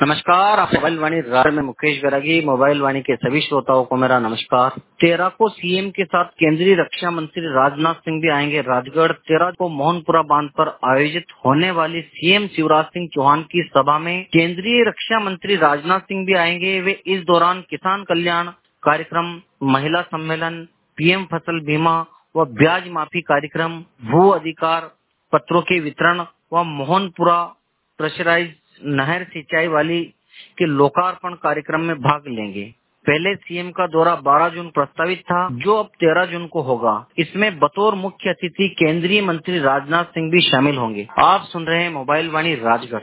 नमस्कार, आप मोबाइल वाणी राज में मुकेश बैरागी। मोबाइल वाणी के सभी श्रोताओं को मेरा नमस्कार। 13 को सीएम के साथ केंद्रीय रक्षा मंत्री राजनाथ सिंह भी आएंगे राजगढ़। 13 को मोहनपुरा बांध पर आयोजित होने वाली सीएम शिवराज सिंह चौहान की सभा में केंद्रीय रक्षा मंत्री राजनाथ सिंह भी आएंगे। वे इस दौरान किसान कल्याण कार्यक्रम, महिला सम्मेलन, पीएम फसल बीमा व ब्याज माफी कार्यक्रम, भू अधिकार पत्रों के वितरण व मोहनपुरा प्रेशराइज नहर सिंचाई वाली के लोकार्पण कार्यक्रम में भाग लेंगे। पहले सीएम का दौरा 12 जून प्रस्तावित था, जो अब 13 जून को होगा। इसमें बतौर मुख्य अतिथि केंद्रीय मंत्री राजनाथ सिंह भी शामिल होंगे। आप सुन रहे हैं मोबाइल वाणी राजगढ़।